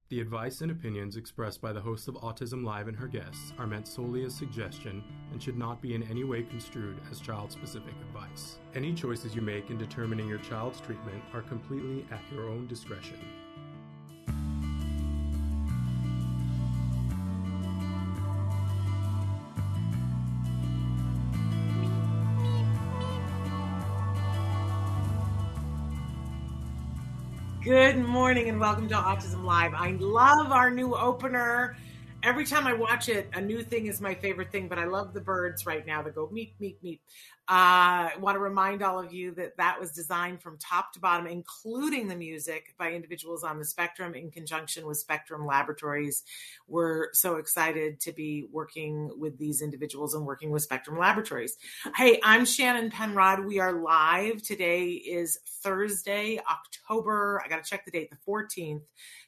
The advice and opinions expressed by the host of Autism Live and her guests are meant solely as suggestion and should not be in any way construed as child-specific advice. Any choices you make in determining your child's treatment are completely at your own discretion. Good morning and welcome to Autism Live. I love our new opener. Every time I watch it, a new thing is my favorite thing, but I love the birds right now that go meep, meep, meep. I want to remind all of you that that was designed from top to bottom, including the music, by individuals on the spectrum in conjunction with Spectrum Laboratories. We're so excited to be working with these individuals and working with Spectrum Laboratories. Hey, I'm Shannon Penrod. We are live. Today is Thursday, October, I got to check the date, the 14th,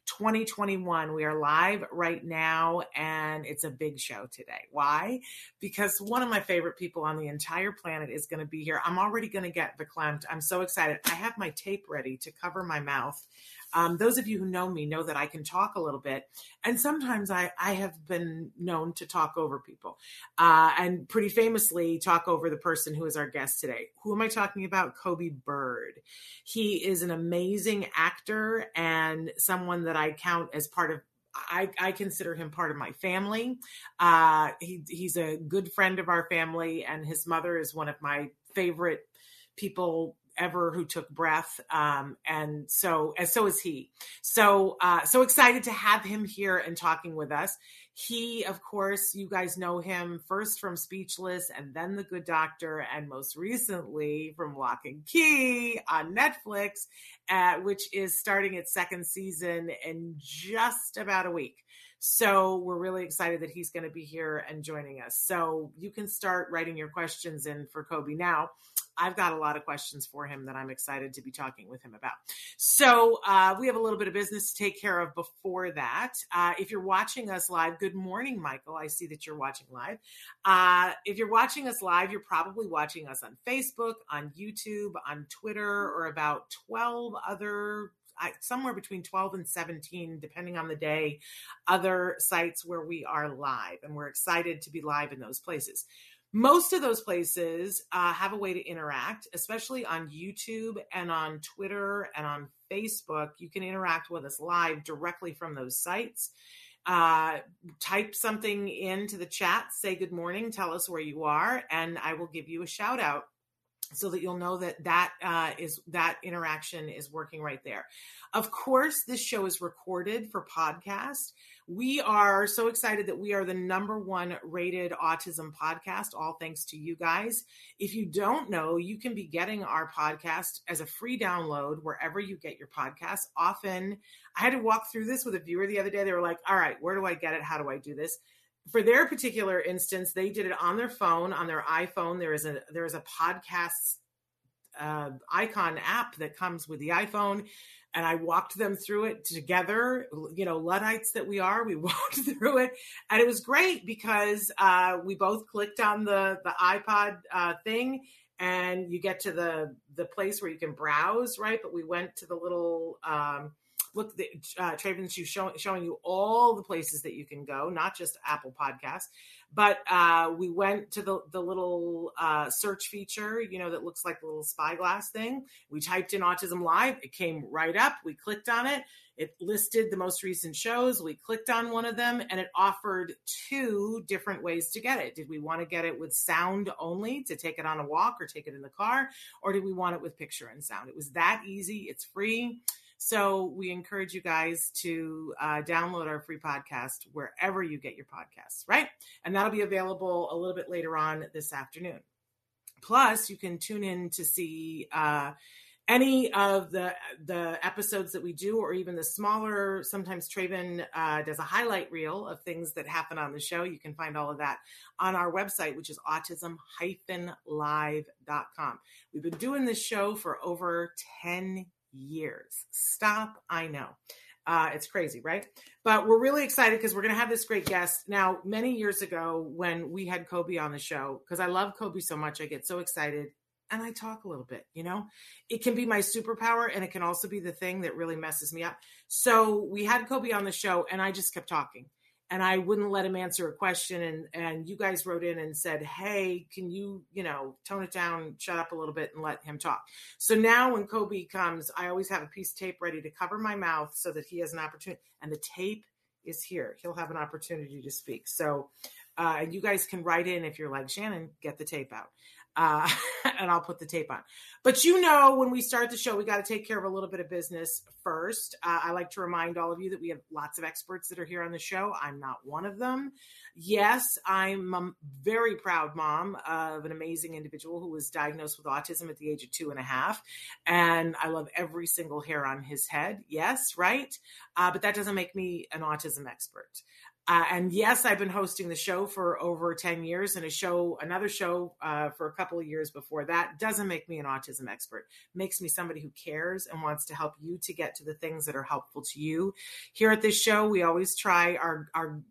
2021. We are live right now, and it's a big show today. Why? Because one of my favorite people on the entire planet is going to be here. I'm already going to get verklempt. I'm so excited. I have my tape ready to cover my mouth. Those of you who know me know that I can talk a little bit, and sometimes I have been known to talk over people, and pretty famously talk over the person who is our guest today. Who am I talking about? Kobe Bird. He is an amazing actor and someone that I count as part of, I consider him part of my family. He's a good friend of our family, and his mother is one of my favorite people ever who took breath. And so is he. So excited to have him here and talking with us. He, of course, you guys know him first from Speechless and then The Good Doctor, and most recently from Lock and Key on Netflix, which is starting its second season in just about a week. So we're really excited that he's going to be here and joining us. So you can start writing your questions in for Kobe now. I've got a lot of questions for him that I'm excited to be talking with him about. So we have a little bit of business to take care of before that. If you're watching us live, good morning, Michael. I see that you're watching live. If you're watching us live, you're probably watching us on Facebook, on YouTube, on Twitter, or about 12 other, somewhere between 12 and 17, depending on the day, other sites where we are live. And we're excited to be live in those places. Most of those places have a way to interact, especially on YouTube and on Twitter and on Facebook. You can interact with us live directly from those sites. Type something into the chat, say good morning, tell us where you are, and I will give you a shout out so that you'll know that that interaction is working right there. Of course, this show is recorded for podcast. We are so excited that we are the #1 rated autism podcast, all thanks to you guys. If you don't know, you can be getting our podcast as a free download wherever you get your podcasts. Often, I had to walk through this with a viewer the other day. They were like, all right, where do I get it? How do I do this? For their particular instance, they did it on their phone, on their iPhone. There is a podcast icon app that comes with the iPhone, and I walked them through it together. You know, Luddites that we are, we walked through it, and it was great because we both clicked on the iPod thing, and you get to the place where you can browse, right? But we went to the little look, Traven's showing you all the places that you can go, not just Apple Podcasts, but we went to the little search feature, you know, that looks like the little spyglass thing. We typed in Autism Live. It came right up. We clicked on it. It listed the most recent shows. We clicked on one of them, and it offered 2 different ways to get it. Did we want to get it with sound only to take it on a walk or take it in the car, or did we want it with picture and sound? It was that easy. It's free. So we encourage you guys to download our free podcast wherever you get your podcasts, right? And that'll be available a little bit later on this afternoon. Plus, you can tune in to see any of the episodes that we do, or even the smaller, sometimes Traven does a highlight reel of things that happen on the show. You can find all of that on our website, which is autism-live.com. We've been doing this show for over 10 years. Stop. I know. It's crazy, right? But we're really excited because we're going to have this great guest. Now, many years ago when we had Kobe on the show, because I love Kobe so much, I get so excited. and I talk a little bit, It can be my superpower, and it can also be the thing that really messes me up. So we had Kobe on the show, and I just kept talking. And I wouldn't let him answer a question. And you guys wrote in and said, hey, can you, tone it down, shut up a little bit and let him talk. So now when Kobe comes, I always have a piece of tape ready to cover my mouth so that he has an opportunity. And the tape is here. He'll have an opportunity to speak. So you guys can write in if you're like, Shannon, get the tape out. And I'll put the tape on. But when we start the show, we got to take care of a little bit of business first. I like to remind all of you that we have lots of experts that are here on the show. I'm not one of them. Yes, I'm a very proud mom of an amazing individual who was diagnosed with autism at the age of 2.5. And I love every single hair on his head. Yes, right? But that doesn't make me an autism expert. And yes, I've been hosting the show for over 10 years and another show for a couple of years before that. Doesn't make me an autism expert. Makes me somebody who cares and wants to help you to get to the things that are helpful to you. Here at this show, we always try our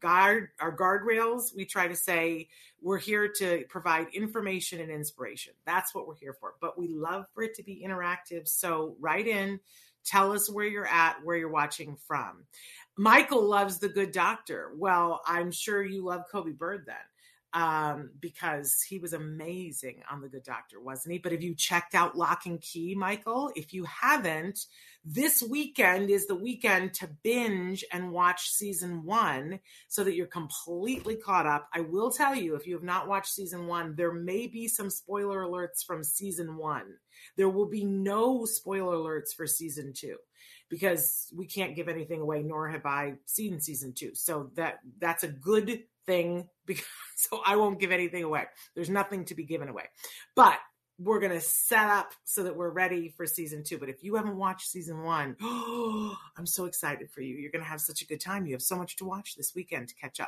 guardrails. We try to say we're here to provide information and inspiration. That's what we're here for. But we love for it to be interactive. So write in, tell us where you're at, where you're watching from. Michael loves The Good Doctor. Well, I'm sure you love Kobe Bird then, because he was amazing on The Good Doctor, wasn't he? But have you checked out Lock and Key, Michael? If you haven't, this weekend is the weekend to binge and watch season 1 so that you're completely caught up. I will tell you, if you have not watched season 1, there may be some spoiler alerts from season 1. There will be no spoiler alerts for season 2. Because we can't give anything away, nor have I seen season 2. So that's a good thing, because so I won't give anything away. There's nothing to be given away. But we're going to set up so that we're ready for season 2. But if you haven't watched season 1, I'm so excited for you. You're going to have such a good time. You have so much to watch this weekend to catch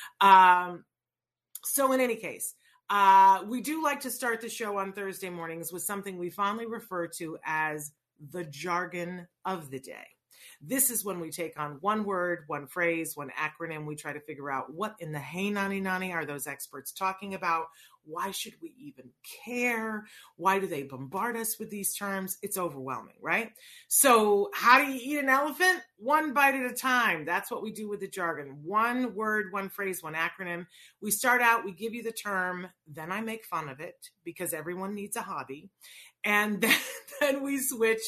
up. So in any case, we do like to start the show on Thursday mornings with something we fondly refer to as the jargon of the day. This is when we take on one word, one phrase, one acronym. We try to figure out what in the hey nani nani are those experts talking about? Why should we even care? Why do they bombard us with these terms? It's overwhelming, right? So how do you eat an elephant? One bite at a time. That's what we do with the jargon. One word, one phrase, one acronym. We start out, we give you the term, then I make fun of it because everyone needs a hobby. And then we switch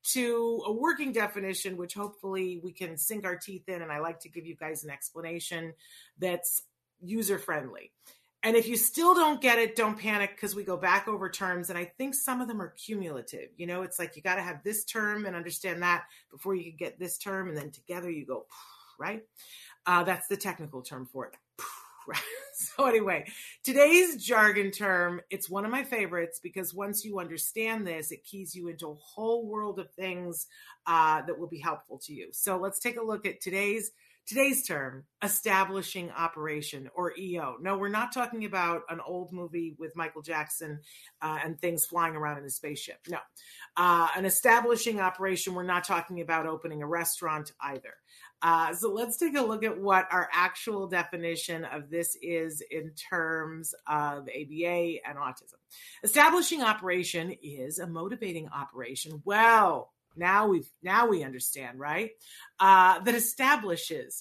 to a working definition, which hopefully we can sink our teeth in. And I like to give you guys an explanation that's user-friendly. And if you still don't get it, don't panic, because we go back over terms. And I think some of them are cumulative. It's like you got to have this term and understand that before you can get this term. And then together you go, right? That's the technical term for it. Right? So anyway, today's jargon term, it's one of my favorites because once you understand this, it keys you into a whole world of things that will be helpful to you. So let's take a look at today's term, establishing operation, or EO. No, we're not talking about an old movie with Michael Jackson and things flying around in a spaceship. No, an establishing operation, we're not talking about opening a restaurant either. So let's take a look at what our actual definition of this is in terms of ABA and autism. Establishing operation is a motivating operation. Well, now we understand, right? That establishes,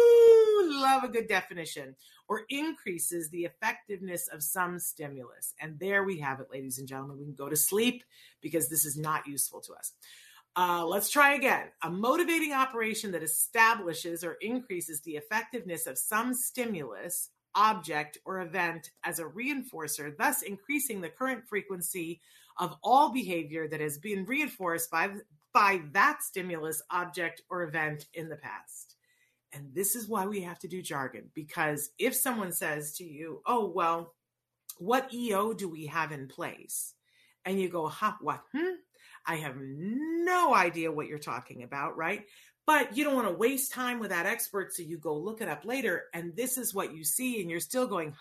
love a good definition, or increases the effectiveness of some stimulus. And there we have it, ladies and gentlemen. We can go to sleep because this is not useful to us. Let's try again. A motivating operation that establishes or increases the effectiveness of some stimulus, object, or event as a reinforcer, thus increasing the current frequency of all behavior that has been reinforced by that stimulus, object, or event in the past. And this is why we have to do jargon, because if someone says to you, oh, well, what EO do we have in place? And you go, what? I have no idea what you're talking about, right? But you don't want to waste time with that expert, so you go look it up later, and this is what you see, and you're still going,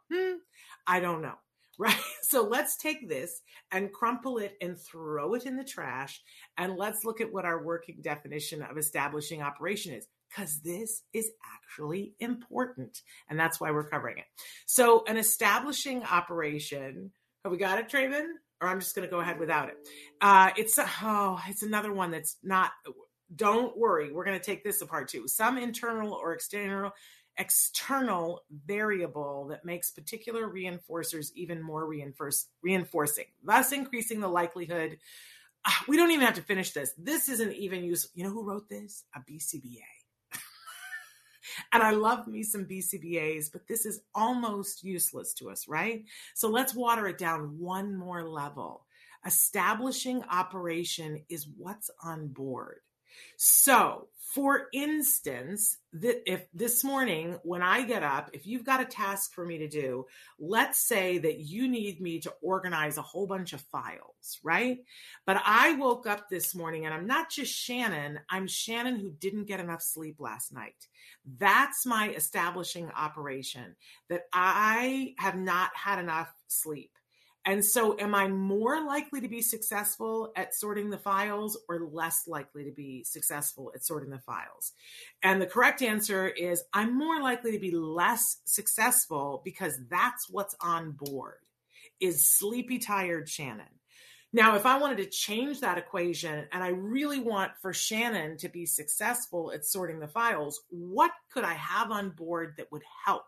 I don't know, right? So let's take this and crumple it and throw it in the trash, and let's look at what our working definition of establishing operation is, because this is actually important, and that's why we're covering it. So an establishing operation, have we got it, Traven? or I'm just going to go ahead without it. It's another one that's not, don't worry. We're going to take this apart too. Some internal or external variable that makes particular reinforcers even more reinforcing, thus increasing the likelihood. We don't even have to finish this. This isn't even useful. You know who wrote this? A BCBA. And I love me some BCBAs, but this is almost useless to us, right? So let's water it down one more level. Establishing operation is what's on board. So, for instance, if this morning when I get up, if you've got a task for me to do, let's say that you need me to organize a whole bunch of files, right? But I woke up this morning and I'm not just Shannon, I'm Shannon who didn't get enough sleep last night. That's my establishing operation, that I have not had enough sleep. And so am I more likely to be successful at sorting the files or less likely to be successful at sorting the files? And the correct answer is I'm more likely to be less successful because that's what's on board, is sleepy, tired Shannon. Now, if I wanted to change that equation and I really want for Shannon to be successful at sorting the files, what could I have on board that would help?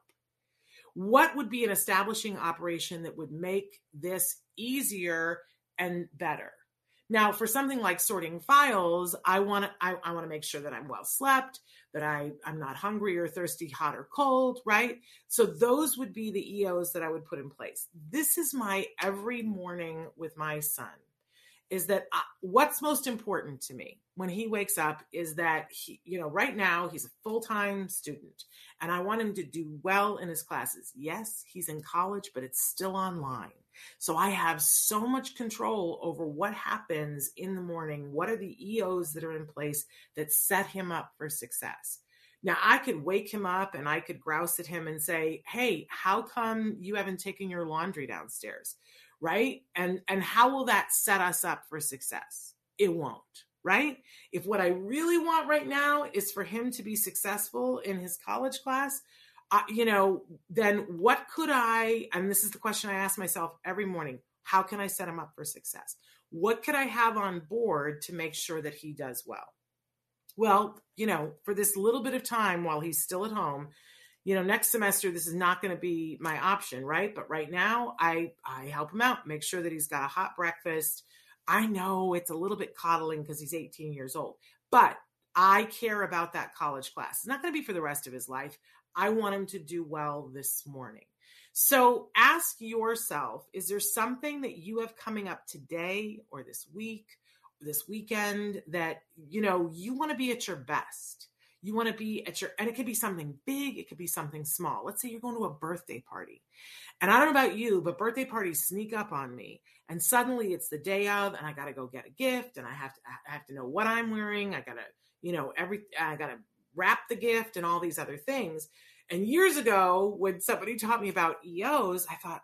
What would be an establishing operation that would make this easier and better? Now, for something like sorting files, I want to make sure that I'm well slept, that I'm not hungry or thirsty, hot or cold, right? So those would be the EOs that I would put in place. This is my every morning with my son, is that what's most important to me when he wakes up is that he, right now he's a full-time student and I want him to do well in his classes. Yes, he's in college, but it's still online. So I have so much control over what happens in the morning. What are the EOs that are in place that set him up for success? Now, I could wake him up and I could grouse at him and say, hey, how come you haven't taken your laundry downstairs? Right? And how will that set us up for success? It won't, right? If what I really want right now is for him to be successful in his college class, then what could and this is the question I ask myself every morning, how can I set him up for success? What could I have on board to make sure that he does well? Well, for this little bit of time while he's still at home, next semester, this is not going to be my option, right? But right now, I help him out, make sure that he's got a hot breakfast. I know it's a little bit coddling because he's 18 years old, but I care about that college class. It's not going to be for the rest of his life. I want him to do well this morning. So ask yourself, is there something that you have coming up today or this week, this weekend that, you want to be at your best? You want to be and it could be something big. It could be something small. Let's say you're going to a birthday party. And I don't know about you, but birthday parties sneak up on me. And suddenly it's the day of, and I got to go get a gift. And I have to know what I'm wearing. I got to, I got to wrap the gift and all these other things. And years ago, when somebody taught me about EOs, I thought,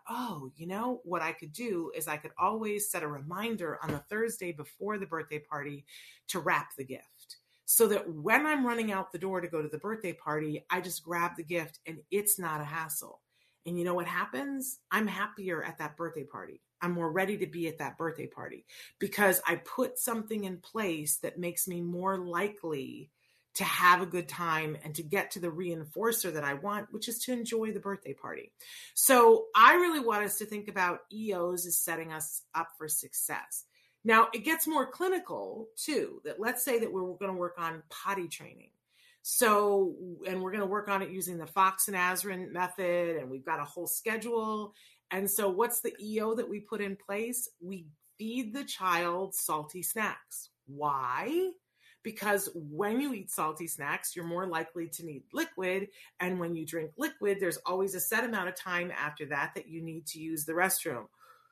what I could do is I could always set a reminder on the Thursday before the birthday party to wrap the gift. So that when I'm running out the door to go to the birthday party, I just grab the gift and it's not a hassle. And you know what happens? I'm happier at that birthday party. I'm more ready to be at that birthday party because I put something in place that makes me more likely to have a good time and to get to the reinforcer that I want, which is to enjoy the birthday party. So I really want us to think about EOs as setting us up for success. Now, it gets more clinical too, that let's say that we're going to work on potty training. So, and we're going to work on it using the Fox and Azrin method, and we've got a whole schedule. And so what's the EO that we put in place? We feed the child salty snacks. Why? Because when you eat salty snacks, you're more likely to need liquid. And when you drink liquid, there's always a set amount of time after that you need to use the restroom.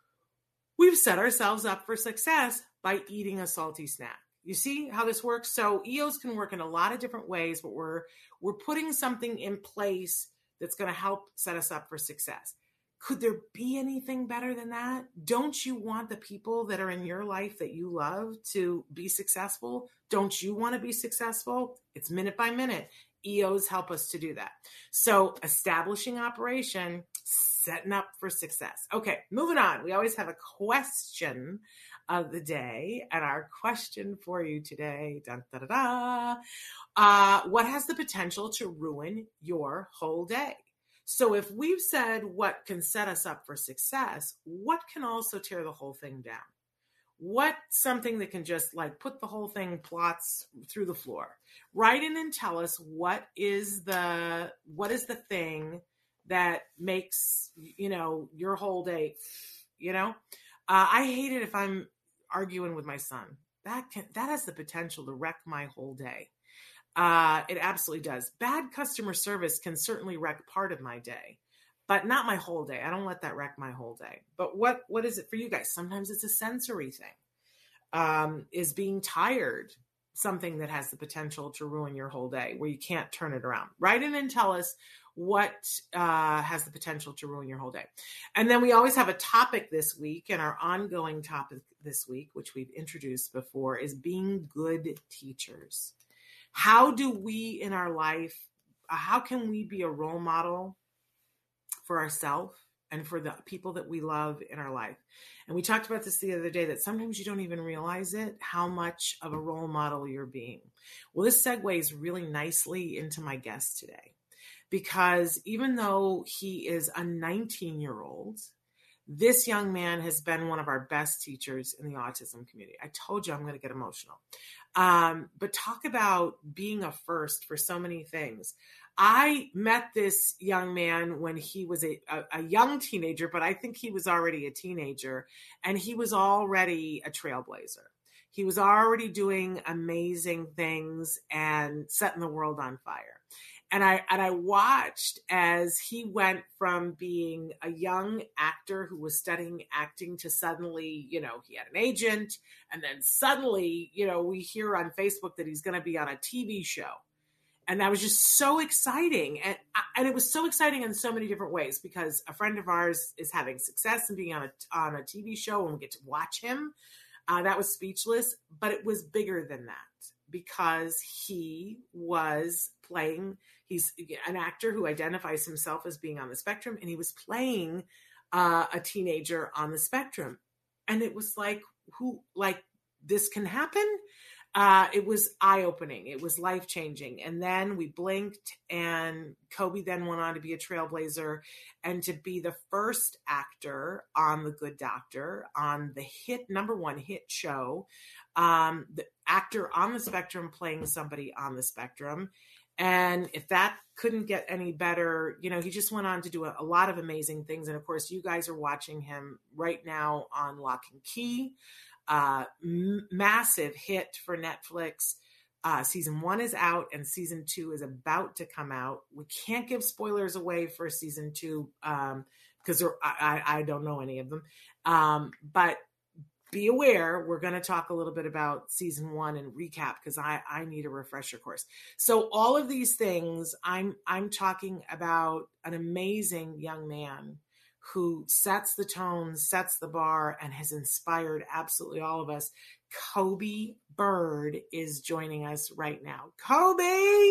We've set ourselves up for success by eating a salty snack. You see how this works? So EOs can work in a lot of different ways, but we're putting something in place that's going to help set us up for success. Could there be anything better than that? Don't you want the people that are in your life that you love to be successful? Don't you want to be successful? It's minute by minute. EOs help us to do that. So establishing operation, setting up for success. Okay, moving on. We always have a question of the day, and our question for you today, dun, da, da, da, what has the potential to ruin your whole day? So if we've said what can set us up for success, what can also tear the whole thing down? What something that can just like put the whole thing plots through the floor? Write in and tell us what is the thing that makes, your whole day, I hate it if I'm arguing with my son. That has the potential to wreck my whole day. It absolutely does. Bad customer service can certainly wreck part of my day, but not my whole day. I don't let that wreck my whole day. But what is it for you guys? Sometimes it's a sensory thing. Is being tired something that has the potential to ruin your whole day, where you can't turn it around? Write in and tell us what has the potential to ruin your whole day. And then we always have a topic this week, and our ongoing topic this week, which we've introduced before, is being good teachers. How do we in our life, how can we be a role model for ourselves and for the people that we love in our life? And we talked about this the other day, that sometimes you don't even realize it, how much of a role model you're being. Well, this segues really nicely into my guest today, because even though he is a 19-year-old, this young man has been one of our best teachers in the autism community. I told you I'm going to get emotional. But talk about being a first for so many things. I met this young man when he was a young teenager, but I think he was already a teenager, and he was already a trailblazer. He was already doing amazing things and setting the world on fire. And I watched as he went from being a young actor who was studying acting to suddenly, he had an agent. And then suddenly, we hear on Facebook that he's going to be on a TV show. And that was just so exciting. And it was so exciting in so many different ways, because a friend of ours is having success and being on a TV show, and we get to watch him. That was speechless, but it was bigger than that, because he was playing, he's an actor who identifies himself as being on the spectrum, and he was playing a teenager on the spectrum. And it was like, this can happen? It was eye-opening. It was life-changing. And then we blinked, and Kobe then went on to be a trailblazer and to be the first actor on The Good Doctor, on the number one hit show, the actor on the spectrum playing somebody on the spectrum. And if that couldn't get any better, he just went on to do a lot of amazing things. And of course, you guys are watching him right now on Lock and Key. Massive hit for Netflix. Season 1 is out, and season 2 is about to come out. We can't give spoilers away for season 2 because I don't know any of them. But be aware, we're going to talk a little bit about season 1 and recap, because I need a refresher course. So all of these things, I'm talking about an amazing young man who sets the tone, sets the bar, and has inspired absolutely all of us. Kobe Bird is joining us right now. Kobe!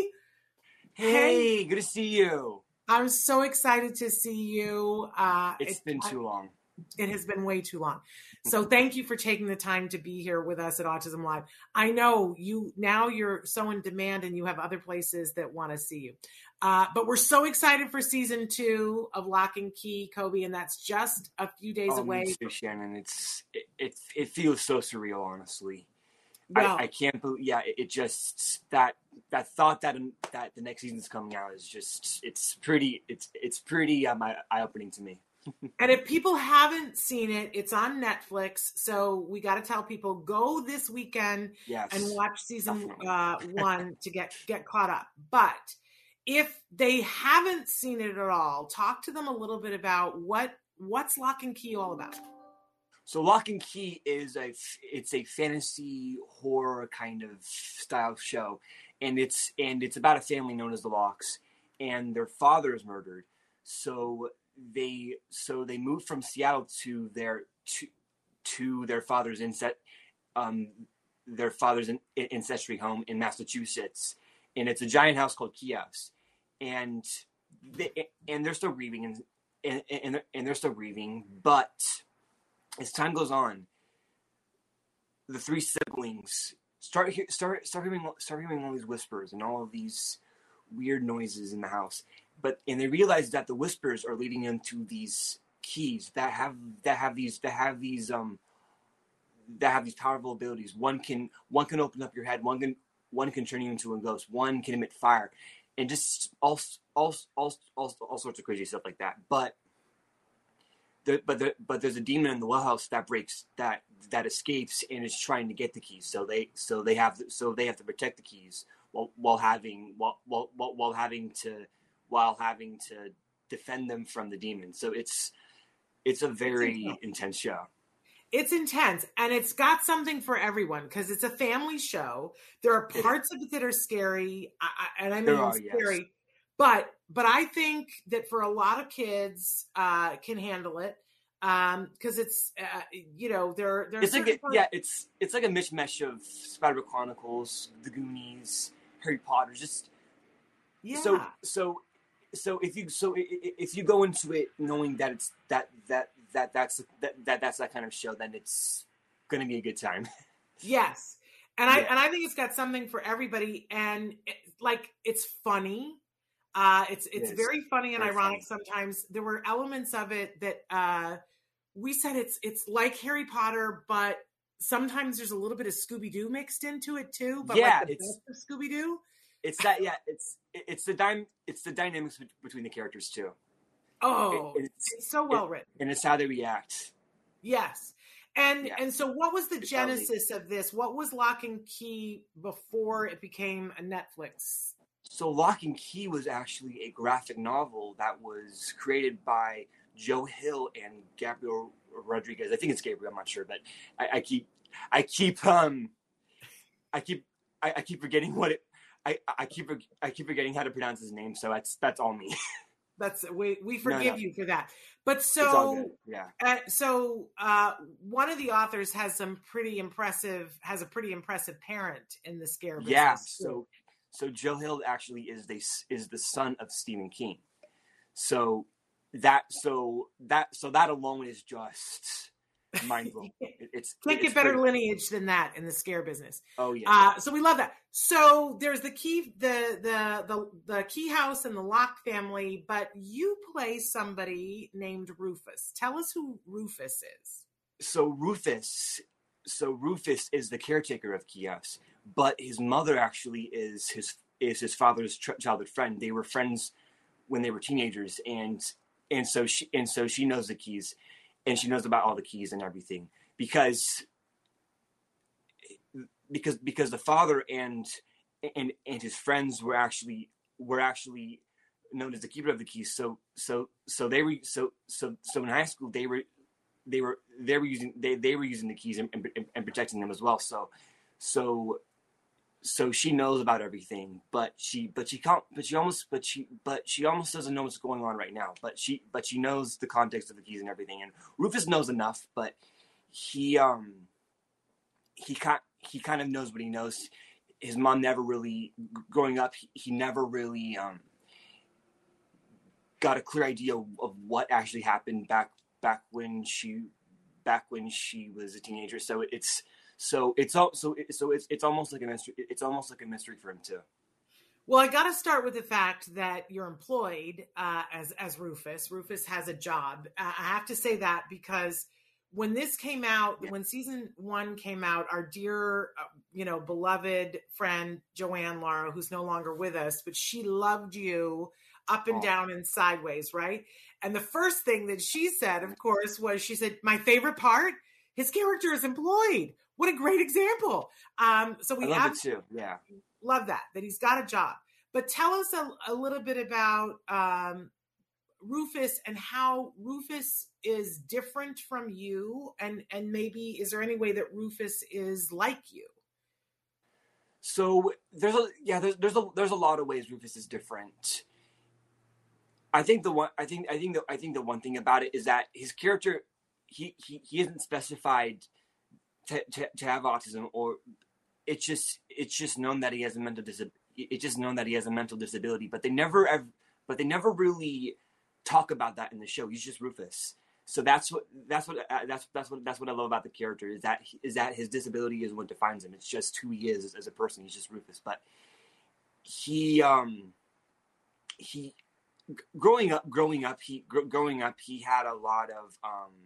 Hey, good to see you. I'm so excited to see you. It's been too long. It has been way too long. So thank you for taking the time to be here with us at Autism Live. I know you're so in demand, and you have other places that want to see you. But we're so excited for season 2 of Lock and Key, Kobe, and that's just a few days away. Me too, Shannon. It feels so surreal, honestly. Well, I can't believe. Yeah, it just that thought that the next season's coming out is just it's pretty eye-opening to me. And if people haven't seen it, it's on Netflix. So we got to tell people, go this weekend and watch season 1 to get caught up. But if they haven't seen it at all, talk to them a little bit about what's Lock and Key all about. So Lock and Key is a fantasy horror kind of style show, and it's about a family known as the Locks, and their father is murdered. So they moved from Seattle to their father's ancestry home in Massachusetts, and it's a giant house called Key House, and they're still grieving, and they're still grieving. But as time goes on, the three siblings start hearing all these whispers and all of these weird noises in the house. And they realize that the whispers are leading them to these keys that have these powerful abilities. One can open up your head. One can turn you into a ghost. One can emit fire, and just all sorts of crazy stuff like that. But there's a demon in the well house that escapes and is trying to get the keys. So they have to protect the keys while having to defend them from the demon. So it's a very intense show. It's intense, and it's got something for everyone because it's a family show. There are parts of it that are scary, scary. Yes. But I think that for a lot of kids can handle it because it's there. It's like it's like a mishmash of Spider-Man Chronicles, The Goonies, Harry Potter. Just So if you go into it knowing that it's that's that kind of show, then it's going to be a good time. Yes, and I think it's got something for everybody, and it's funny. It's very funny and very ironic sometimes. There were elements of it that we said it's like Harry Potter, but sometimes there's a little bit of Scooby-Doo mixed into it too. But it's Scooby-Doo. It's that it's the dynamics between the characters too. Oh, it's so well written, and it's how they react. Yes. And so what was the genesis of this? What was Lock and Key before it became a Netflix? So Lock and Key was actually a graphic novel that was created by Joe Hill and Gabriel Rodriguez. I think it's Gabriel, I'm not sure, but I keep forgetting what it I keep forgetting how to pronounce his name, so that's all me. We forgive you for that. But so one of the authors has a pretty impressive parent in the scare business. Yeah, so Joe Hill actually is the son of Stephen King. So that alone is just mind blowing. Can't get better lineage than that in the scare business. Oh yeah. So we love that. So there's the key, the Key House and the Lock family, but you play somebody named Rufus. Tell us who Rufus is. So Rufus is the caretaker of Key House, but his mother actually is his father's childhood friend. They were friends when they were teenagers, and so she knows the keys. And she knows about all the keys and everything because the father and his friends were actually known as the keeper of the keys. So in high school they were using the keys and protecting them as well. So she knows about everything, but she almost doesn't know what's going on right now. But she knows the context of the keys and everything. And Rufus knows enough, but he kind of knows what he knows. His mom never really, growing up, he never really got a clear idea of what actually happened back when she was a teenager. So it's almost like a mystery. It's almost like a mystery for him too. Well, I got to start with the fact that you're employed as Rufus. Rufus has a job. I have to say that because when this came out, when season 1 came out, our dear, beloved friend Joanne Lara, who's no longer with us, but she loved you up and down and sideways, right? And the first thing that she said, of course, was she said, "My favorite part, his character is employed." What a great example. So we love it too. Yeah. Love that he's got a job. But tell us a little bit about Rufus and how Rufus is different from you, and maybe is there any way that Rufus is like you? So there's a lot of ways Rufus is different. I think the one thing about it is that his character he isn't specified to have autism, or it's just known that he has a mental disability. It's just known that he has a mental disability, but they never really talk about that in the show. He's just Rufus. So that's what I love about the character, is that his disability is what defines him. It's just who he is as a person. He's just Rufus. But he growing up, he had a lot of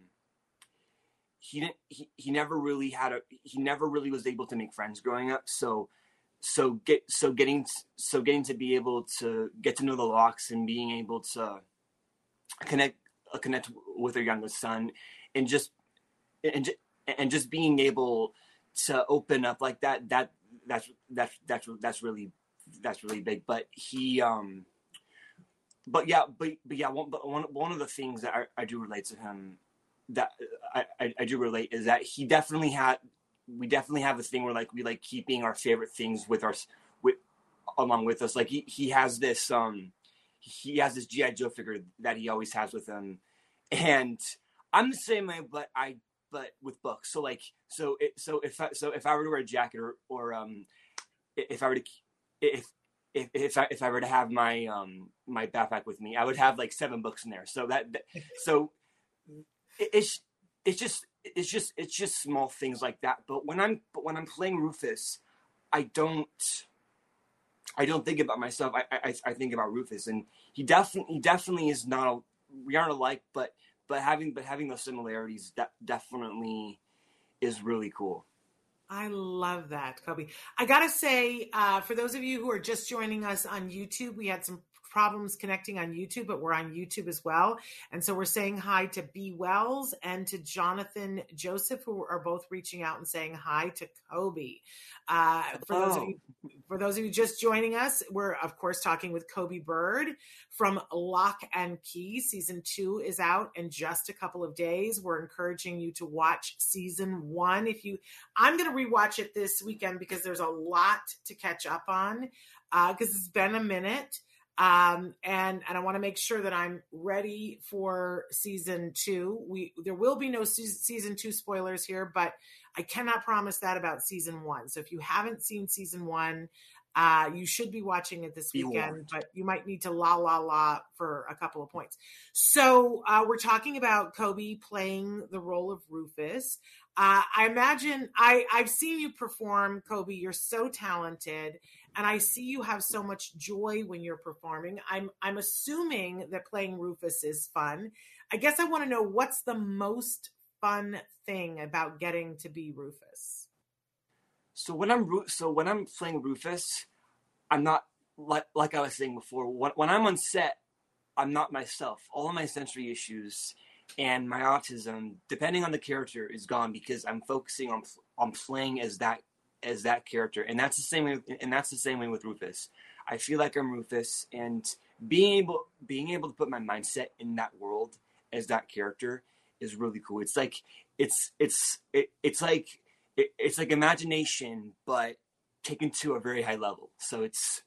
he never really was able to make friends growing up. So getting to be able to get to know the Locks and being able to connect with her youngest son, and just being able to open up like that's really big. But he one of the things that I do relate to him, that I do relate, is that we definitely have a thing where like we like keeping our favorite things along with us. Like he has this G.I. Joe figure that he always has with him, and I'm the same way, but with books. So if I were to wear a jacket or if I were to have my my backpack with me, I would have like 7 books in there. So it's just small things like that. But when I'm playing Rufus, I don't think about myself. I think about Rufus, and he definitely is not. We aren't alike, but having those similarities, that definitely is really cool. I love that, Kobe. I gotta say, for those of you who are just joining us on YouTube, we had some problems connecting on YouTube, but we're on YouTube as well. And so we're saying hi to B. Wells and to Jonathan Joseph, who are both reaching out and saying hi to Kobe. For those of you just joining us, we're of course talking with Kobe Bird from Lock and Key. Season 2 is out in just a couple of days. We're encouraging you to watch season 1. I'm going to rewatch it this weekend because there's a lot to catch up on, because it's been a minute. And I want to make sure that I'm ready for season 2. There will be no season 2 spoilers here, but I cannot promise that about season 1. So if you haven't seen season 1, you should be watching it this weekend, but you might need to la for a couple of points. So we're talking about Kobe playing the role of Rufus. I imagine I've seen you perform, Kobe. You're so talented, and I see you have so much joy when you're performing. I'm assuming that playing Rufus is fun. I guess I want to know, what's the most fun thing about getting to be Rufus? So when I'm playing Rufus, I'm not like I was saying before. When I'm on set, I'm not myself. All of my sensory issues and my autism, depending on the character, is gone because I'm focusing on playing as that character. And that's the same way with Rufus. I feel like I'm Rufus, and being able to put my mindset in that world as that character is really cool. It's like imagination, but taken to a very high level. So it's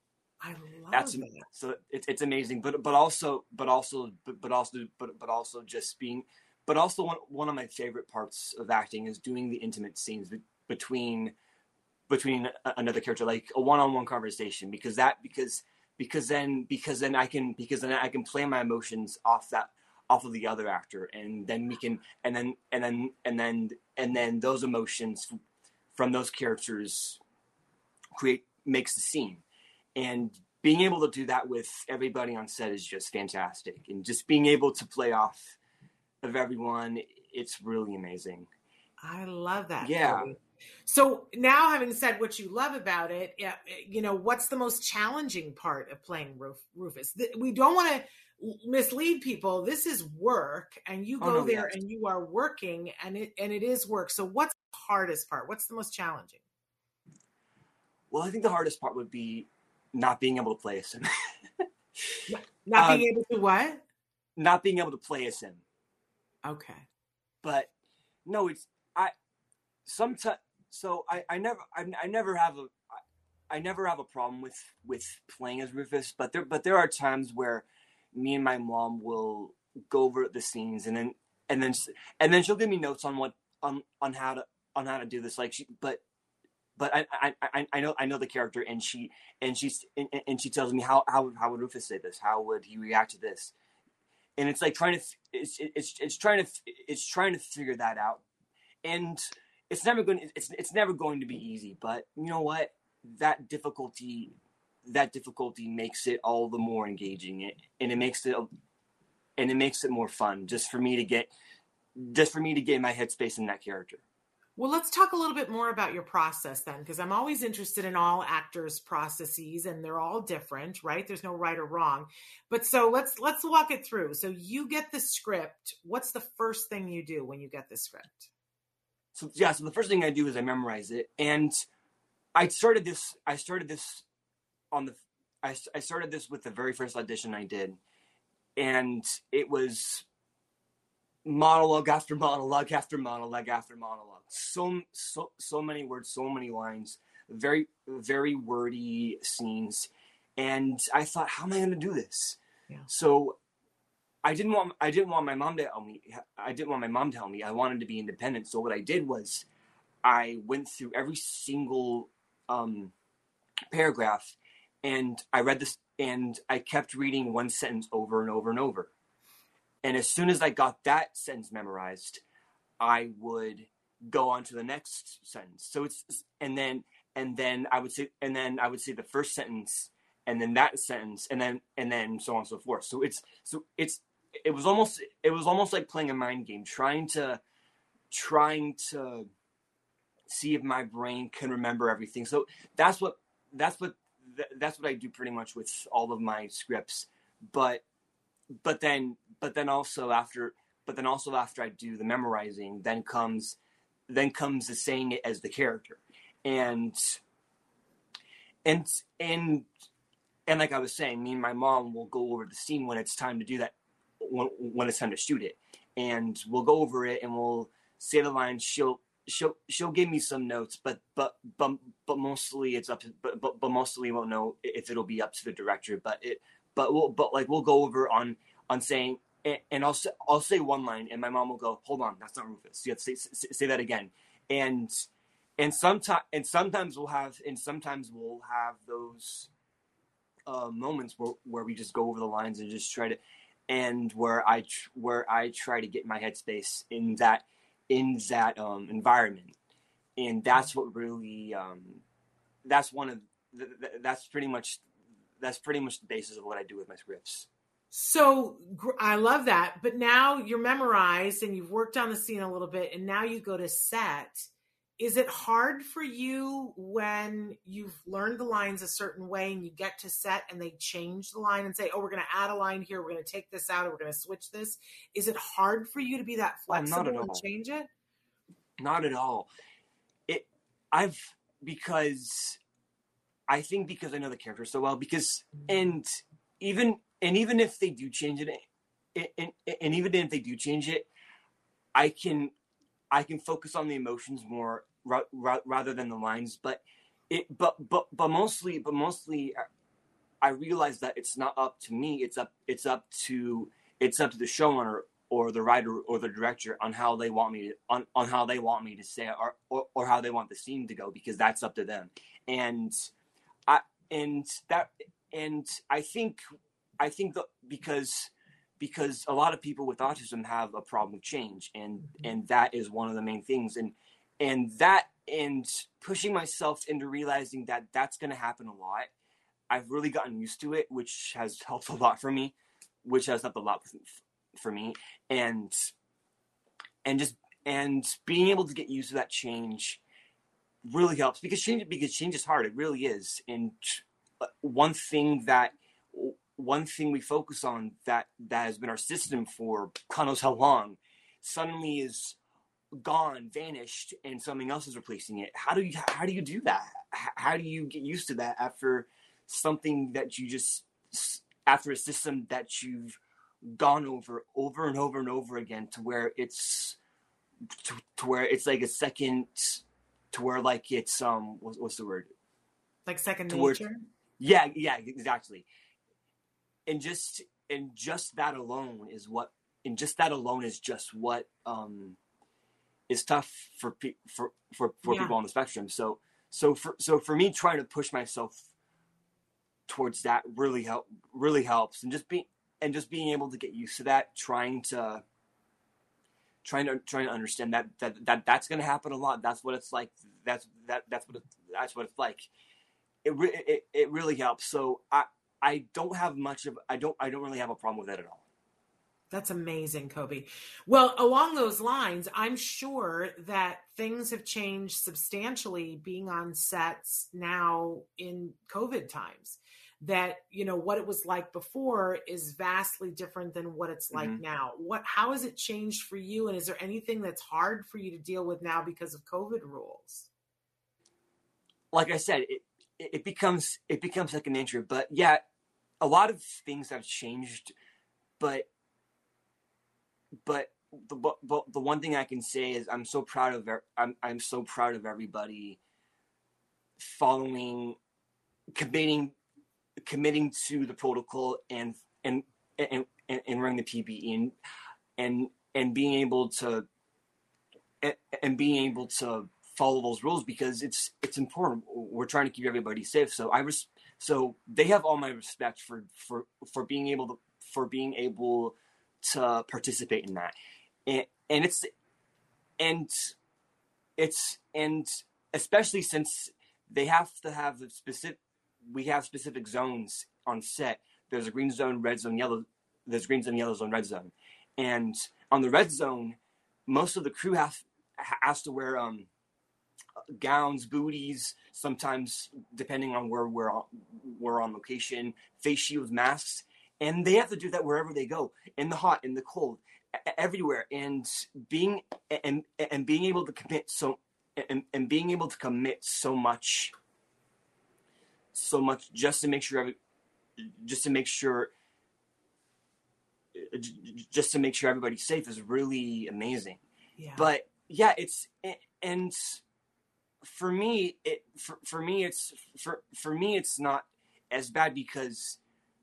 amazing. But also one of my favorite parts of acting is doing the intimate scenes between another character, like a one-on-one conversation, because then I can play my emotions off of the other actor, and then we can and then those emotions from those characters makes the scene. And being able to do that with everybody on set is just fantastic, and just being able to play off of everyone, it's really amazing. I love that. Yeah. Kobe. So now, having said what you love about it, what's the most challenging part of playing Rufus? We don't want to mislead people. This is work, and you go there and you are working, and it is work. So what's the hardest part? What's the most challenging? Well, I think the hardest part would be not being able to play as him. Not being able to what? Not being able to play as him. Okay. But no, sometimes. So I never have a problem with playing as Rufus, but there are times where me and my mom will go over the scenes, and then she'll give me notes on how to do this. Like but I know the character, and she tells me how would Rufus say this? How would he react to this? and it's like it's trying to figure that out, and it's never going to be easy. But you know what? That difficulty makes it all the more engaging, and it makes it more fun just for me to get my headspace in that character. Well, let's talk a little bit more about your process then, because I'm always interested in all actors' processes, and they're all different, right? There's no right or wrong. But so let's walk it through. So you get the script. What's the first thing you do when you get the script? So the first thing I do is I memorize it, and I started this with the very first audition I did, and it was monologue after monologue after monologue after monologue. So many words, so many lines, very, very wordy scenes. And I thought, how am I going to do this? Yeah. So I didn't want my mom to help me. I wanted to be independent. So what I did was I went through every single paragraph, and I read this, and I kept reading one sentence over and over and over. And as soon as I got that sentence memorized, I would go on to the next sentence. So and then I would say the first sentence, and then that sentence, and then so on and so forth. So it was almost like playing a mind game, trying to see if my brain can remember everything. So that's what I do pretty much with all of my scripts. But then also after I do the memorizing, then comes the saying it as the character, and like I was saying, me and my mom will go over the scene when it's time to do that, when it's time to shoot it, and we'll go over it and we'll say the lines. She'll give me some notes, but mostly it's up to, but mostly won't know if it'll be up to the director. We'll go over on saying, and I'll say one line, and my mom will go, "Hold on, that's not Rufus. You have to say that again." And sometimes we'll have those moments where we just go over the lines and just try to, and where I try to get my headspace in that environment, and that's what really that's pretty much the basis of what I do with my scripts. So I love that. But now you're memorized and you've worked on the scene a little bit, and now you go to set. Is it hard for you when you've learned the lines a certain way and you get to set and they change the line and say, "Oh, we're going to add a line here. We're going to take this out. Or we're going to switch this." Is it hard for you to be that flexible and change it? Not at all. Because I know the character so well, and even if they do change it, I can focus on the emotions more rather than the lines. But mostly, I realize that it's not up to me. It's up to the showrunner or the writer or the director on how they want me to say it, or how they want the scene to go, because that's up to them. And I think that because a lot of people with autism have a problem with change, and that is one of the main things, and pushing myself into realizing that that's going to happen a lot. I've really gotten used to it, which has helped a lot for me, and being able to get used to that change really helps, because change is hard. It really is. And one thing we focus on that has been our system for God knows how long, suddenly is gone, vanished, and something else is replacing it. How do you do that? How do you get used to that after something that after a system that you've gone over and over and over again, to where it's like a second, to where like it's what's the word? Like second nature? Yeah, exactly. And just that alone is just what is tough for people on the spectrum. So for me, trying to push myself towards that really helps, and just just being able to get used to that, trying to understand that's going to happen a lot. That's what it's like. That's what it's like. It really helps. So I don't really have a problem with that at all. That's amazing, Kobe. Well, along those lines, I'm sure that things have changed substantially being on sets now in COVID times. That, what it was like before is vastly different than what it's like now. How has it changed for you? And is there anything that's hard for you to deal with now because of COVID rules? Like I said, it becomes second nature, but yeah, a lot of things have changed, but the one thing I can say is I'm so proud of everybody following, committing to the protocol and wearing the PPE and being able to follow those rules, because it's important. We're trying to keep everybody safe. So they have all my respect for being able to participate in that, and especially since they have to have we have specific zones on set. There's a green zone, red zone, yellow. There's green zone, yellow zone, red zone, and on the red zone, most of the crew has to wear gowns, booties, sometimes depending on where we're on location, face shields, masks. And they have to do that wherever they go, in the hot, in the cold, everywhere. And being able to commit so much just to make sure everybody's safe is really amazing. Yeah. But yeah, and for me it's not as bad because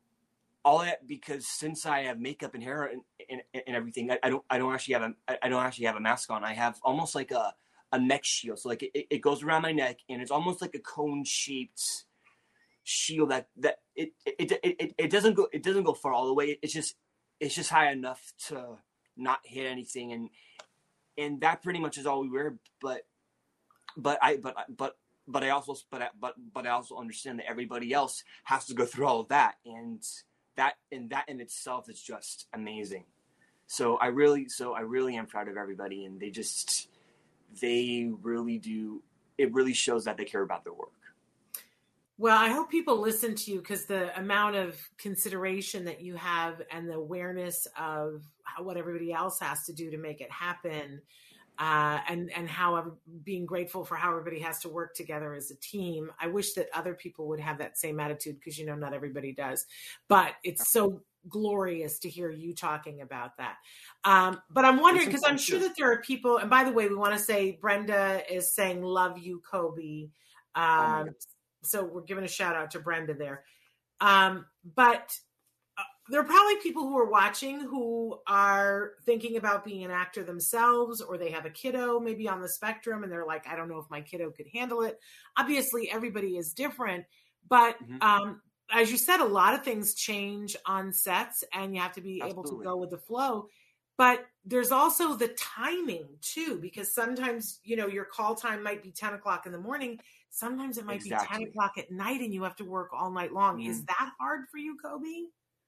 since I have makeup and hair and everything, I don't actually have a mask on. I have almost like a neck shield. So like it goes around my neck, and it's almost like a cone shaped shield that it doesn't go far all the way. It's just high enough to not hit anything, and that pretty much is all we wear. But I also understand that everybody else has to go through all of that, and that in itself is just amazing. So I really am proud of everybody, and they really do. It really shows that they care about their work. Well, I hope people listen to you, because the amount of consideration that you have and the awareness of what everybody else has to do to make it happen, and how being grateful for how everybody has to work together as a team. I wish that other people would have that same attitude, because not everybody does, but it's so glorious to hear you talking about that. But I'm wondering, because I'm sure that there are people, and by the way, we want to say Brenda is saying, love you, Kobe. So we're giving a shout out to Brenda there. But there are probably people who are watching who are thinking about being an actor themselves, or they have a kiddo maybe on the spectrum, and they're like, I don't know if my kiddo could handle it. Obviously, everybody is different, but as you said, a lot of things change on sets, and you have to be able to go with the flow. But there's also the timing too, because sometimes, your call time might be 10 o'clock in the morning. Sometimes it might be 10 o'clock at night, and you have to work all night long. Is that hard for you, Kobe?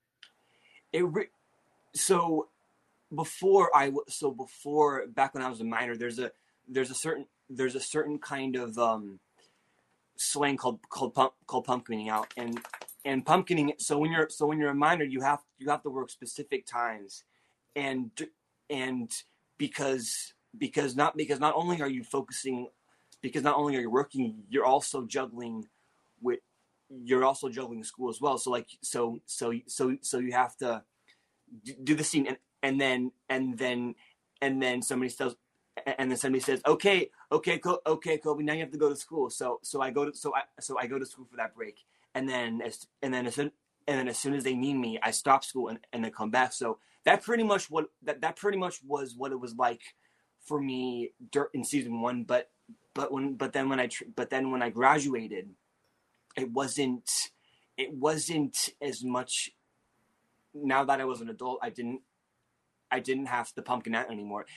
So before back when I was a minor, there's a certain kind of slang called pumpkining out, and pumpkining. So when you're a minor, you have to work specific times, and because not only are you focusing, because not only are you working, you're also juggling school as well. So you have to do the scene, and then somebody says, okay, Kobe, now you have to go to school. So I go to school for that break, and then as soon as they need me, I stop school and then come back. So that pretty much was what it was like for me in season one. But then when I graduated, it wasn't as much now that I was an adult, I didn't have the pumpkin out anymore.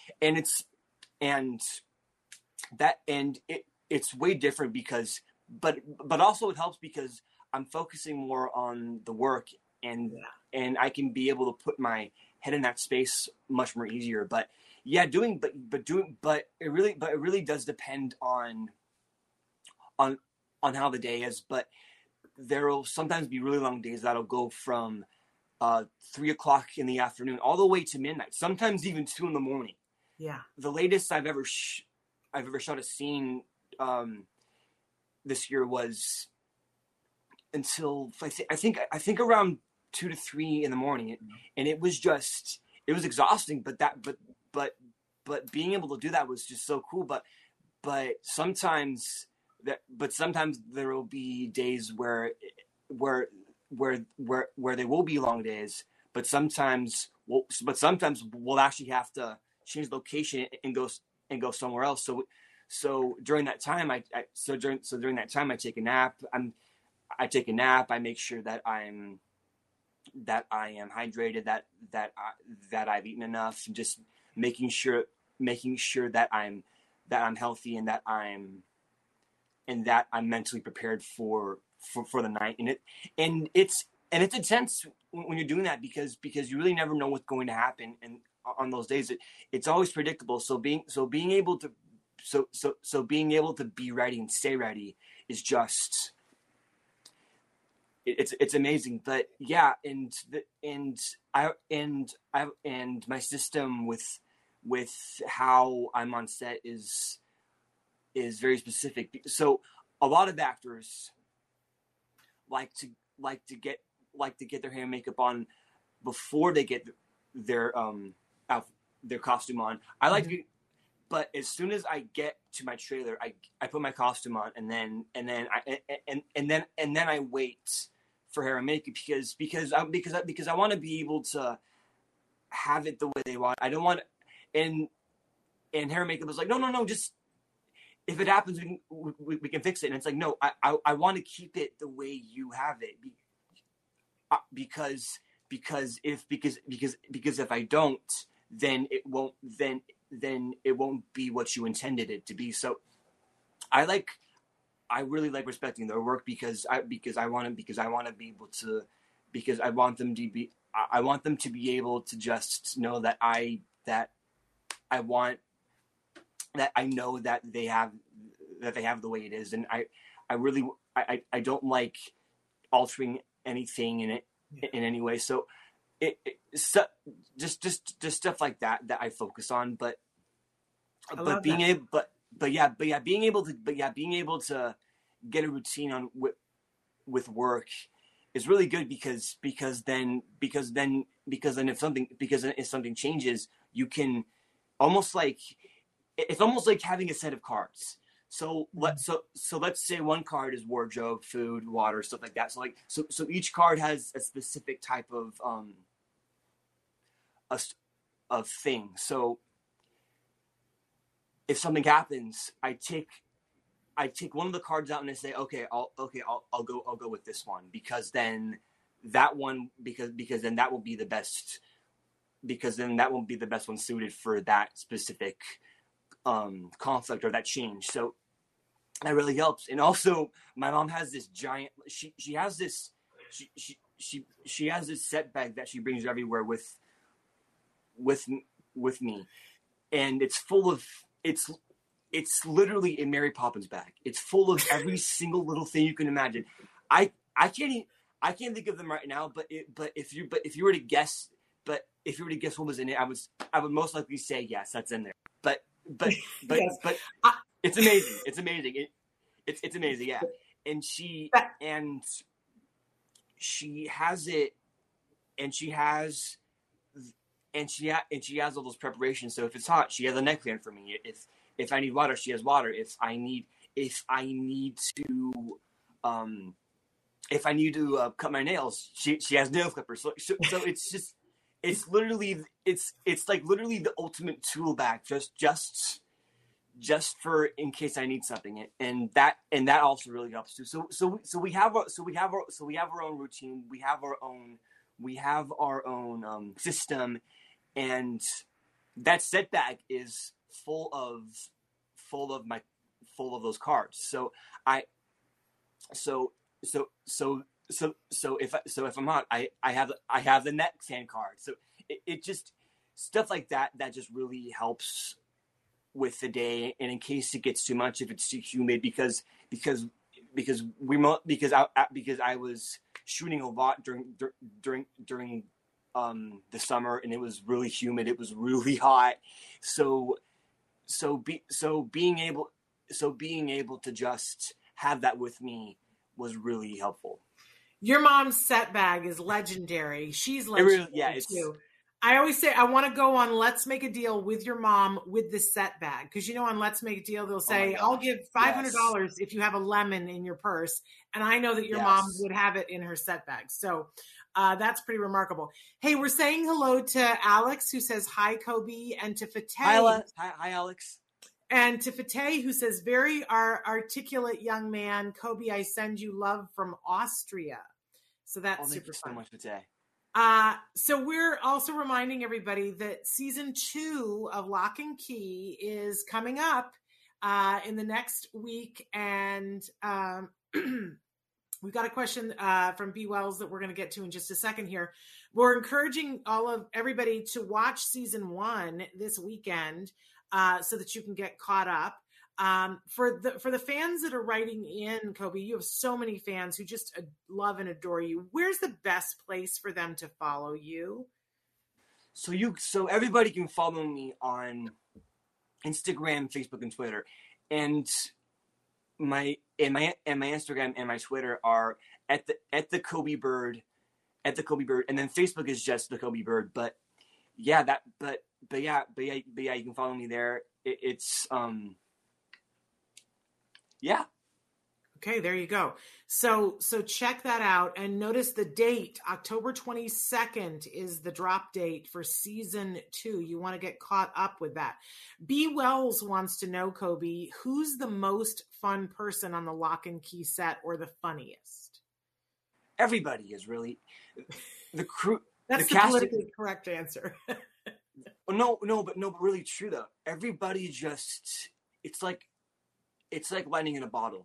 It's way different because, but also it helps because I'm focusing more on the work, and I can be able to put my head in that space much more easier. But yeah, it really does depend on how the day is. But there will sometimes be really long days that'll go from 3 o'clock in the afternoon all the way to midnight, sometimes even 2 a.m. Yeah. The latest I've ever shot a scene this year was until I think around 2 to 3 in the morning, and it was exhausting. But being able to do that was just so cool. But sometimes there will be days where they will be long days, but sometimes we'll actually have to change location and go somewhere else. So during that time, I take a nap. I take a nap. I make sure that I am hydrated, that I've eaten enough, and just making sure that I'm healthy and that I'm mentally prepared for the night. And it's intense when you're doing that because you really never know what's going to happen. And on those days, it's always predictable. So being able to be ready and stay ready is just, it's amazing. But yeah, and my system with how I'm on set is very specific. So a lot of actors like to get their hair and makeup on before they get their costume on. I like to get, but as soon as I get to my trailer, I put my costume on and then I wait for hair and makeup because I want to be able to have it the way they want. I don't want, and hair and makeup is like, no, just, if it happens, we can fix it. And it's like, no, I want to keep it the way you have it, because if I don't, then it won't be what you intended it to be. So I really like respecting their work because I want them to be able to just know that I know that they have the way it is, and I don't like altering anything in it in any way. So just stuff like that I focus on. But being able to get a routine on with work is really good because then if something changes, you can it's almost like having a set of cards. So let's say one card is wardrobe, food, water, stuff like that. So each card has a specific type of thing. So if something happens, I take one of the cards out and I say, I'll go with this one because then that one because then that will be the best, because then that won't be the best one suited for that specific conflict or that change. So that really helps. And also my mom has this giant, she has this set bag that she brings everywhere with me, and it's full of, it's literally a Mary Poppins bag. It's full of every single little thing you can imagine. I can't think of them right now, but if you were to guess what was in it, I would most likely say yes, that's in there. But Yes. it's amazing. It's amazing. It's amazing. Yeah. And she has it, and she has all those preparations. So if it's hot, she has a neck fan for me. If I need water, she has water. If I need to cut my nails, she has nail clippers. So it's just, it's literally the ultimate tool bag, just for in case I need something. And that also really helps too. So we have our own routine. We have our own we have our own system, and that set bag is full of those cards. So I so so so if I'm not, I have the next hand card. So it just stuff like that just really helps with the day. And in case it gets too much, if it's too humid, because I was shooting a lot during the summer, and it was really humid, it was really hot, so being able to just have that with me was really helpful. Your mom's set bag is legendary. She's legendary too. I always say I want to go on Let's Make a Deal with your mom with the set bag, because on Let's Make a Deal they'll say, I'll give $500 if you have a lemon in your purse, and I know that your mom would have it in her set bag. So that's pretty remarkable. Hey, we're saying hello to Alex, who says hi, Kobe, and to Fateh. Hi, Alex. And to Fateh, who says, very articulate young man. Kobe, I send you love from Austria. So that's super fun. Thank you so much, Fateh. So we're also reminding everybody that season 2 of Lock and Key is coming up in the next week. And we've got a question from B. Wells that we're going to get to in just a second here. We're encouraging everybody to watch season 1 this weekend so that you can get caught up. For the fans that are writing in, Kobe, you have so many fans who just love and adore you. Where's the best place for them to follow you? So everybody can follow me on Instagram, Facebook, and Twitter, and my Instagram and my Twitter are at the Kobe Bird, and then Facebook is just the Kobe Bird. But yeah, you can follow me there. Yeah. Okay, there you go. So check that out, and notice the date. October 22nd is the drop date for season 2. You want to get caught up with that. B. Wells wants to know, Kobe, who's the most fun person on the Lock and Key set, or the funniest? Everybody is really the crew. That's the politically correct answer. No, but really true though. Everybody just, it's like lightning in a bottle.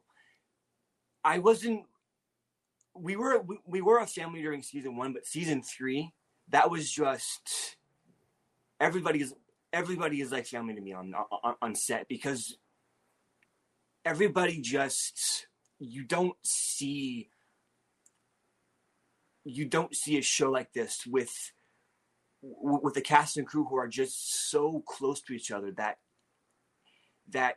We were a family during season 1, but season 3, that was just, everybody is like family to me on set, because everybody just, you don't see a show like this with the cast and crew who are just so close to each other that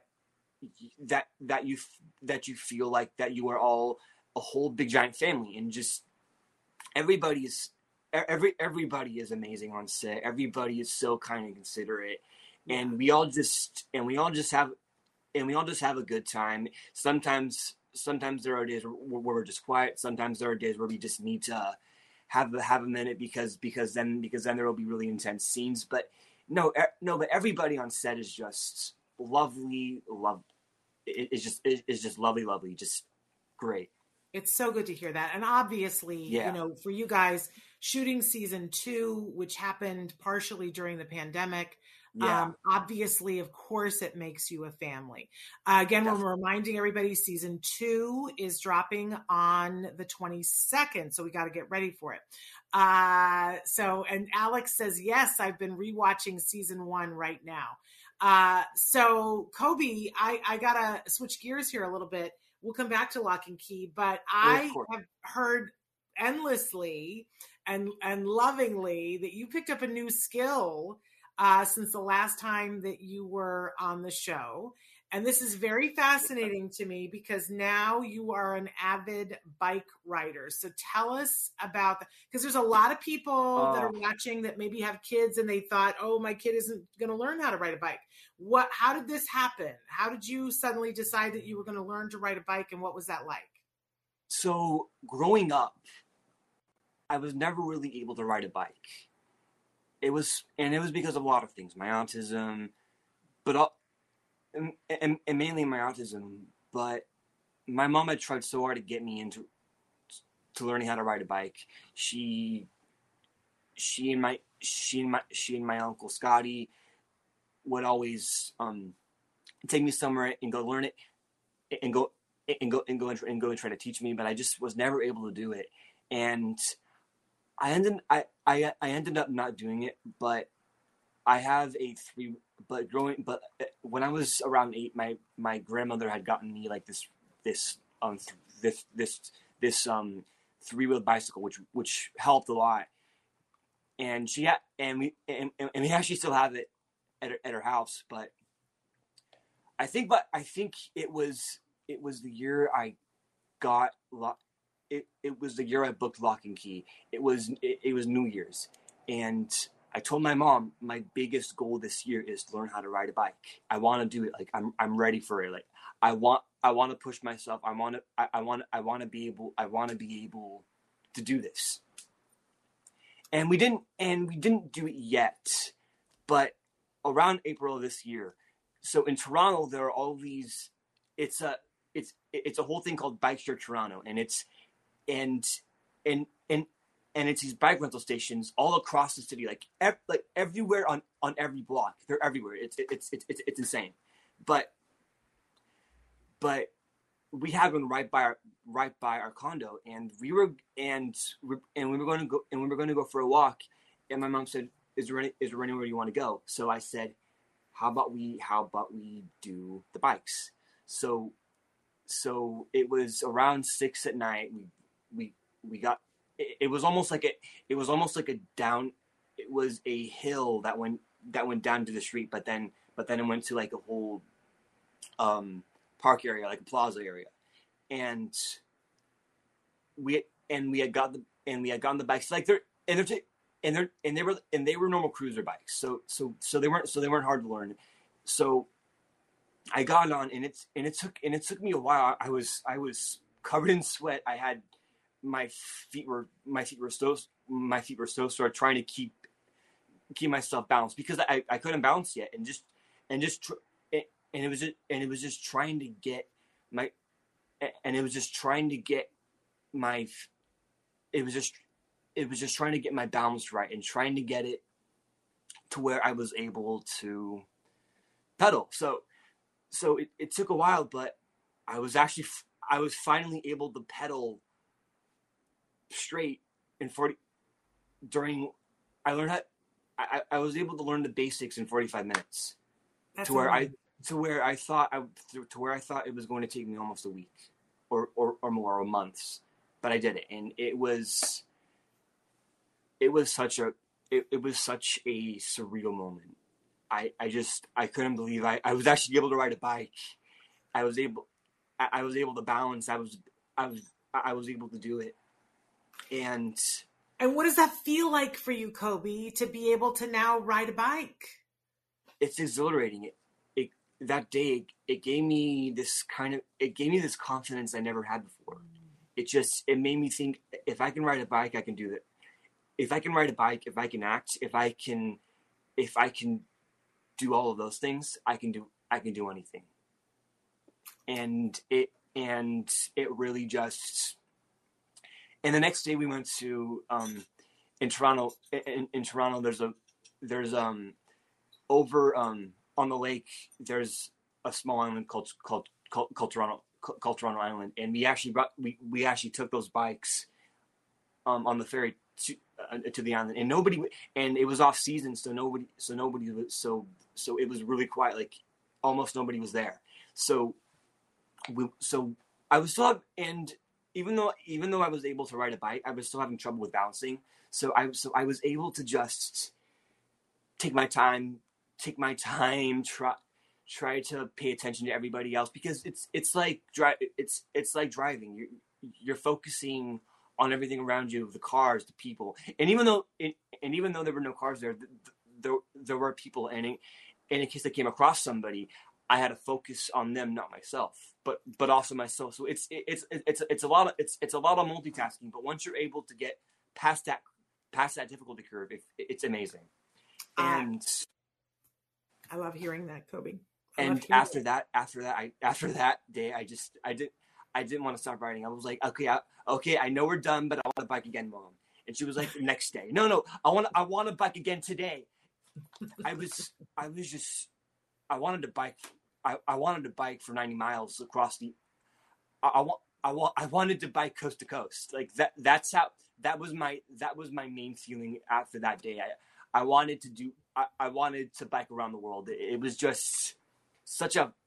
you feel like that you are all a whole big giant family, and just everybody is amazing on set. Everybody is so kind and considerate, and we all just have a good time. Sometimes there are days where we're just quiet. Sometimes there are days where we just need to have a minute because then there will be really intense scenes. But but everybody on set is just lovely. It's just lovely, just great. It's so good to hear that. And obviously, for you guys shooting season 2, which happened partially during the pandemic, obviously, of course, it makes you a family. Again, we're reminding everybody, season 2 is dropping on the 22nd, so we got to get ready for it. And Alex says, yes, I've been rewatching season 1 right now. So Kobe, I got to switch gears here a little bit. We'll come back to Lock and Key, but I have heard endlessly and lovingly that you picked up a new skill since the last time that you were on the show. And this is very fascinating to me because now you are an avid bike rider. So tell us about that, because there's a lot of people that are watching that maybe have kids and they thought, oh, my kid isn't going to learn how to ride a bike. How did this happen? How did you suddenly decide that you were going to learn to ride a bike, and what was that like? So growing up, I was never really able to ride a bike. It was because of a lot of things, my autism, and mainly my autism. But my mom had tried so hard to get me into learning how to ride a bike. She she and my uncle Scotty would always take me somewhere and go learn it and go and try to teach me, but I just was never able to do it. And I ended up not doing it, but I have when I was around 8, my grandmother had gotten me like this 3-wheeled bicycle, which helped a lot. And we actually still have it at her house. But I think it was the year I got it was the year I booked Lock and Key. It was New Year's, and I told my mom my biggest goal this year is to learn how to ride a bike. I want to do it. Like I'm ready for it. Like I want to push myself. I want to be able to do this. And we didn't do it yet, but around April of this year. So in Toronto, there are all these. It's a whole thing called Bike Share Toronto, and it's these bike rental stations all across the city, like everywhere on every block. They're everywhere. It's insane, but we have one right by our condo, and we were going to go for a walk, and my mom said, "Is there anywhere you want to go?" So I said, "How about we do the bikes?" So it was around 6 at night. We got. It was almost like a down. It was a hill that went down to the street, but then it went to like a whole park area, like a plaza area, and we had gotten the bikes, like they were normal cruiser bikes, so they weren't hard to learn. So I got on, and it took me a while. I was covered in sweat. I had my feet were so sore, trying to keep myself balanced because I couldn't balance yet, and it was just trying to get my balance right, and trying to get it to where I was able to pedal. So it took a while, but I was finally able to pedal straight in 40 during. I learned how. I was able to learn the basics in 45 minutes. That's to where I thought it was going to take me almost a week or more, or months, but I did it, and it was such a surreal moment. I couldn't believe I was actually able to ride a bike. I was able to balance. I was able to do it. And what does that feel like for you, Kobe, to be able to now ride a bike? It's exhilarating. That day, it gave me this confidence I never had before. It made me think, if I can ride a bike, I can do that. If I can ride a bike, if I can act, if I can do all of those things, I can do anything. And it really just. And the next day we went to in Toronto. In Toronto, there's over on the lake. There's a small island called Toronto Island, and we actually took those bikes on the ferry to the island, and it was off season, so it was really quiet. Like almost nobody was there. So I was still and. Even though I was able to ride a bike, I was still having trouble with balancing. So I was able to just take my time, try to pay attention to everybody else, because it's like driving. You're focusing on everything around you, the cars, the people, and even though there were no cars there were people, and in case I came across somebody, I had to focus on them, not myself, but also myself. So it's a lot of multitasking. But once you're able to get past that difficulty curve, it's amazing. And I love hearing that, Kobe. And after that day, I didn't want to stop riding. I was like, okay, I know we're done, but I want to bike again, Mom. And she was like, the next day. No, I want to bike again today. I wanted to bike. I wanted to bike for 90 miles across the. I wanted to bike coast to coast. Like that was my main feeling after that day. I wanted to bike around the world. It was such an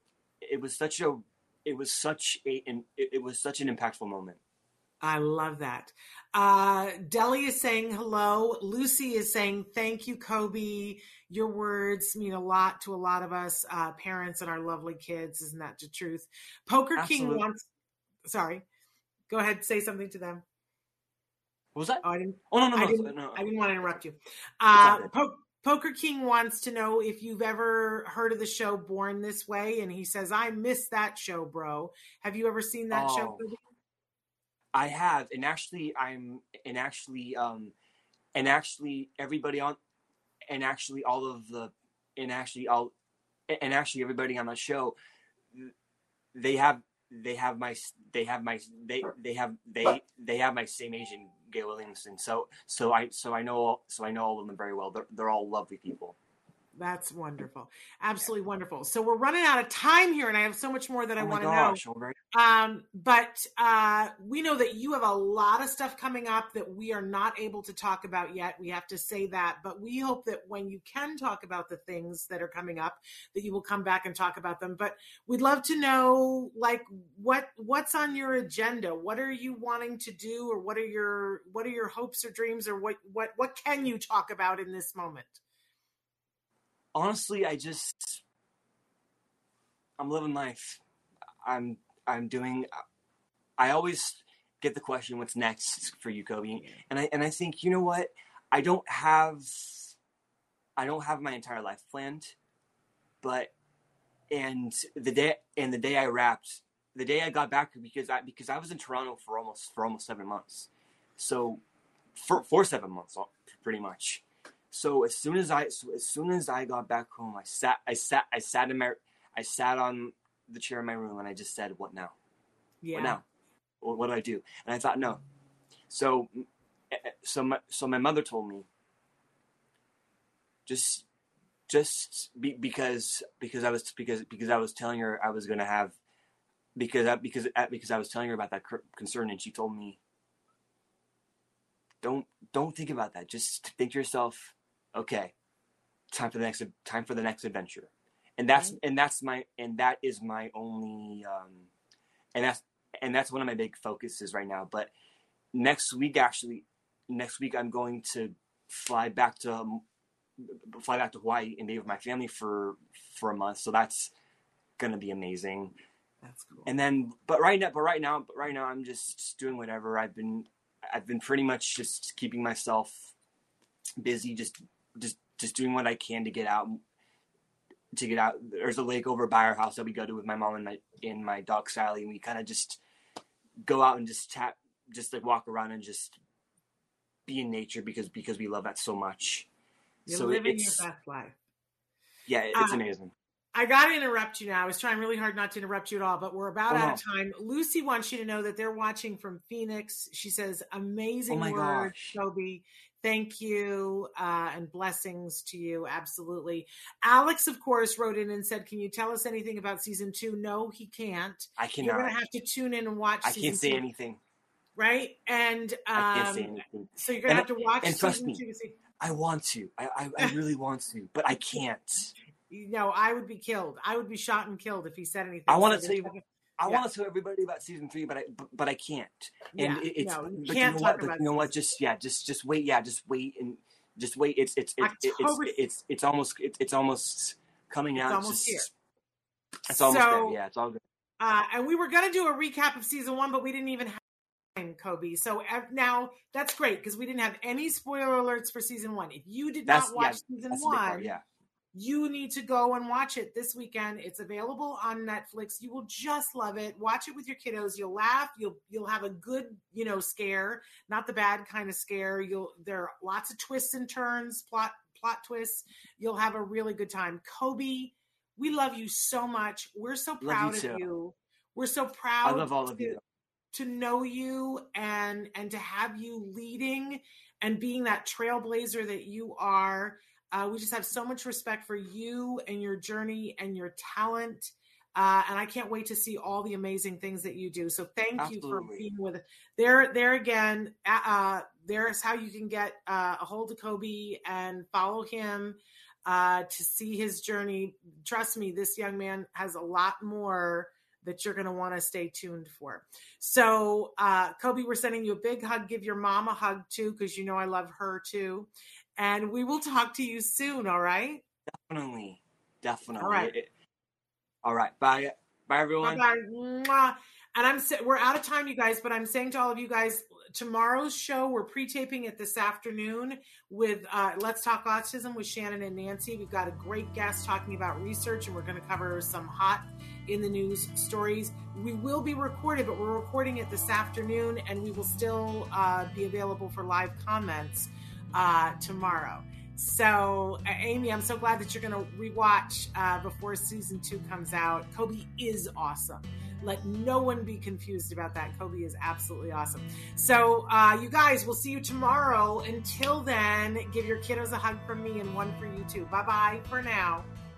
impactful moment. I love that. Deli is saying hello. Lucy is saying, thank you, Kobe. Your words mean a lot to a lot of us, parents and our lovely kids. Isn't that the truth? Poker Absolutely. King wants, sorry, go ahead, say something to them. What was that? Oh, I didn't want to interrupt you. Poker King wants to know if you've ever heard of the show Born This Way. And he says, I missed that show, bro. Have you ever seen that show, Kobe? I have, and actually everybody on, and actually everybody on the show, they have my same agent, Gail Williamson. So I know all of them very well. They're all lovely people. That's wonderful. Absolutely wonderful. So we're running out of time here, and I have so much more that I want to know. But we know that you have a lot of stuff coming up that we are not able to talk about yet. We have to say that. But we hope that when you can talk about the things that are coming up, that you will come back and talk about them. But we'd love to know, like, what's on your agenda? What are you wanting to do, or what are your hopes or dreams, or what can you talk about in this moment? Honestly, I'm living life. I always get the question, what's next for you, Kobe? And I think, you know what? I don't have my entire life planned, and the day I got back, because I was in Toronto for almost 7 months. So for 7 months, pretty much. So as soon as I got back home, I sat on the chair in my room, and I just said, "What now? Yeah. What now? What do I do?" And I thought, no. So my mother told me, because I was telling her I was gonna have, because I was telling her about that concern, and she told me, don't think about that. Just think to yourself, okay, time for the next adventure. And that's my only and that's one of my big focuses right now. But next week I'm going to fly back to Hawaii and be with my family for a month. So that's gonna be amazing. That's cool. And then, but right now I'm just doing whatever. I've been pretty much just keeping myself busy, just doing what I can to get out. There's a lake over by our house that we go to with my mom and my dog Sally, and we kind of just go out and just like walk around and just be in nature because we love that so much. You're living your best life. Yeah, it's amazing. I got to interrupt you now. I was trying really hard not to interrupt you at all, but we're about out of time. Lucy wants you to know that they're watching from Phoenix. She says, amazing words, Kobe. Thank you, and blessings to you. Absolutely. Alex, of course, wrote in and said, can you tell us anything about season 2? No, he can't. I cannot. You're going to have to tune in and watch season 2. I can't say anything. Right? And I can't say anything. So you're going to have to watch and trust season me, 2 to see. I want to. I really want to, but I can't. No, I would be killed. I would be shot and killed if he said anything. I want to tell you. I want to tell everybody about season 3, but I can't. And you can't talk about it. You know what? Just wait. Yeah, just wait and just wait. It's almost coming out. It's almost here. It's almost there. Yeah, it's all good. And we were gonna do a recap of season 1, but we didn't even have time, Kobe. So now that's great because we didn't have any spoiler alerts for season 1. If you did not watch season 1, you need to go and watch it this weekend. It's available on Netflix. You will just love it. Watch it with your kiddos. You'll laugh. You'll have a good, scare, not the bad kind of scare. There are lots of twists and turns, plot twists. You'll have a really good time. Kobe, we love you so much. We're so proud of you. We're so proud. I love all of you. to know you and to have you leading and being that trailblazer that you are. We just have so much respect for you and your journey and your talent. And I can't wait to see all the amazing things that you do. So thank you for being with us. There again, there's how you can get a hold of Kobe and follow him to see his journey. Trust me, this young man has a lot more that you're going to want to stay tuned for. So, Kobe, we're sending you a big hug. Give your mom a hug too, because you know I love her too. And we will talk to you soon, all right? Definitely. All right. All right. Bye. Bye, everyone. Bye-bye. And we're out of time, you guys, but I'm saying to all of you guys, tomorrow's show, we're pre-taping it this afternoon with Let's Talk Autism with Shannon and Nancy. We've got a great guest talking about research, and we're going to cover some hot in the news stories. We will be recorded, but we're recording it this afternoon, and we will still be available for live comments tomorrow. So, Amy, I'm so glad that you're going to rewatch before season 2 comes out. Kobe is awesome. Let no one be confused about that. Kobe is absolutely awesome. So, you guys, we'll see you tomorrow. Until then, give your kiddos a hug from me and one for you too. Bye-bye for now.